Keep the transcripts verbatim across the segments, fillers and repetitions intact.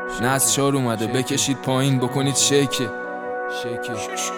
نسشار اومده بکشید پایین بکنید شیکی شیکی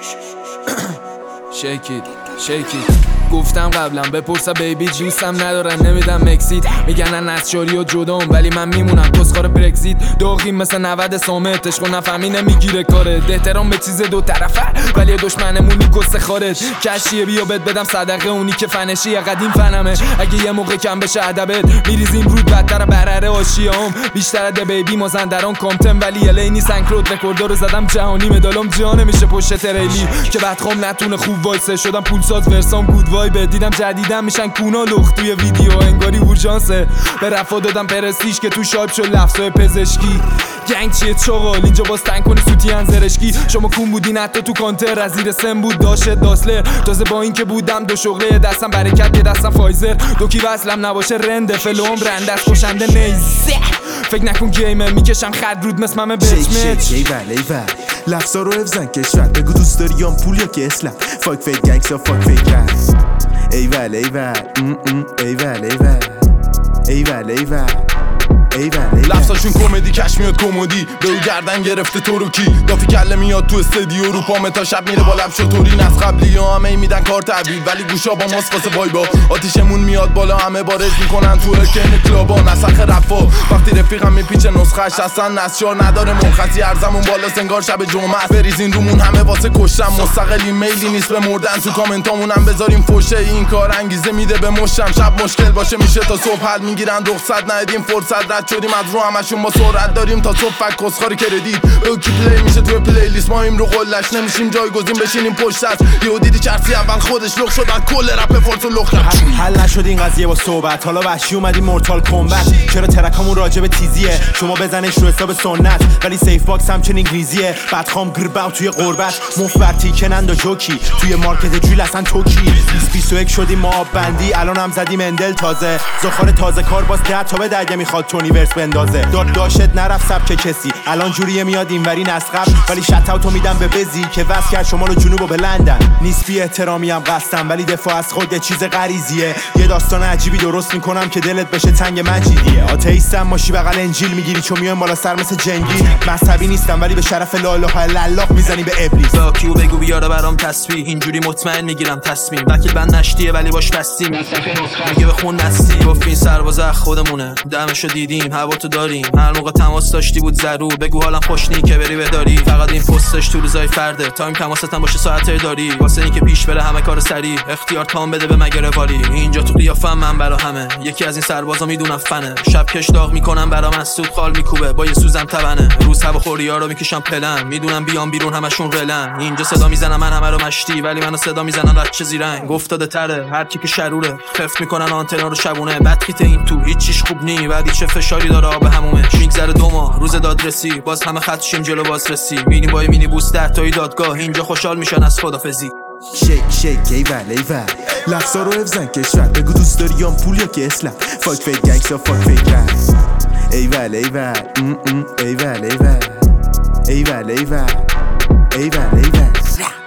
شیکی شیکی گفتم قبلا بپرسا بیبی جوستم ندارن نمیدم مکسید میگنن نسشاری و جدام ولی من میمونم کسخار برگزیت داغیم مثل نود سامت عشق و نفهمی نمیگیره کارت احترام به چیز دو طرفه ولی دشمنمونی کس خارج کشیه بیا بد بدم صدقه اونی که فنشی قدیم فنمه اگه یه موقع کم بشه ادبت میریزیم رود بدتر برره آشیام بیشتر ده بیبی مازندران کامتن ولی الینی سنکرود رکوردو رو زدم جهانی مدالم جا نمیشه پشت تریلی که بدخوام نتونه خوب وایسه شدم پولساز ورسام گود وایب دیدم جدیدم میشن کونا لخت توی ویدیو انگاری اورژانسه به رفا دادم پرستیش که تو شاب شد لفظای پزشکی گنگ چیه چاقال اینجا باز تنگ کنی سوتیان زرشکی شما کون بودین حتی تو کانتر از زیر سن بود داشت داسلر تازه با این که بودم دو شغله دستم برکت یه دستم فایزر دوکی وصلم نباشه رنده فلوم رنده از کشنده نیزه فکر نکن گیمه میکشم خد رود مثل ممه بچمچ ایول ایول لفظا رو افزن کشور بگو دوست داری یا پول یا که اسلام فاک فیک گنگسا فاک فیک رپ ایول ایول ایول ایول ایول ایول لفظاشون کمدی کش میاد کمدی به او گردن گرفته تو رو کی دافی کله میاد تو استدیو رو پامه تا شب میره با لب شطوری نز قبلی ها همه میدن کار تبریل ولی گوشا با ماست واسه وایبا آتیشمون میاد بالا همه بارز میکنن تو ارکن کلابا نسخ رفا وقتی رفیقم میپیچه نسخش اصلا نسشار نداره مرخصی ارزمون بالا سنگار شب جمعه بریزین رومون همه واسه کشتم مستقلی میلی نیست به مردن تو کامنتامونم بذاریم فوشه این کار انگیزه میده به مشتم شب مشکل باشه میشه تا صبح حل میگیرن رخصت ندیم فرصت شدیم از رو همشون با سرعت داریم تا صبح فک کسخاری کردید اوکی پلی میشه توی پلیلیست ما این رو قلش نمیشیم جایگزین بشینیم پشت دست یهو دیدی چرسی اول خودش لخ شد از کل رپ فارس و لخ حل نشد این قضیه با صحبت حالا وحشی اومدیم مورتال کمبت چرا ترکامون راجب تیزیه شما بزنش رو حساب سنت ولی سیف باکس همچنین انگلیزیه بدخوام گرباو توی قربت مفبرتی کنند و جوکی توی مارکت جویل اصلا توکی بیست و یک شدیم ما آب بندی الان هم زدیم اندل تازه زخار تازه کار باز ده تا بده اگه میخواد تونیورس بندازه داد داشت نرفت سبک کسی الان جوریه میاد اینوری نسقب ولی شت اوتو میدم به بزی که واسه کرد شمال و جنوب و به لندن نیست بی احترامی هم قصدم ولی دفاع از خود یه چیز غریزیه یه داستان عجیبی درست میکنم که دلت بشه تنگ مجیدیه آتئیستم ماشی بغل انجیل میگیری چون میام بالا سر مثل جنگی مذهبی نیستم ولی به شرف لا اله الا الله میزنی به ابلیس باکیو بگو بیاره برام تسبیح اینجوری مطمئن میگیرم تصمیم وکیل بند نشتیه ولی باش بستیم میگه بخون نستی گفت این سرباز خودمونه دمشو دیدیم هوا تو داریم هر موقع تماس داشتی بود ضرور بگو حالم خوش نی که بری بداری فقط این پستش تو روزای فرده تایم تماستم باشه ساعته داری واسه اینکه پیش بره همه کار سری اختیار تام بده به مگره واری اینجا تو قیافم من برا همه یکی از این سربازا میدونم فنه شب کش داغ میکنم برا من سود خال میکوبه با یه سوزم تبنه روز هوا خوریا رو میکشم پلن میدونم بیام بیرون همشون رلن اینجا صدا میزنم من همه رو مشتی ولی منو صدا میزنن بچه زیرنگ گفتاده تره هر کی که شروره خفت میکنن آنتنا رو شبونه بدخیت این تو هیچ چیز خوب نی بعدی چه فشاری داره آب همومش میگذره دو ماه روز دادرسی باز همه خط شیم جلو بازرسی مینی با مینی بوس ده تایی دادگاه اینجا خوشحال میشن از خدافظی شیک شیک ایول ایول لفظا رو افزن کشور بگو دوست داری یا پول یا که اسلام فاک فیک گنگسا فاک فیک رپ ایول ایول ایول ایول ایول ایول ایول ایول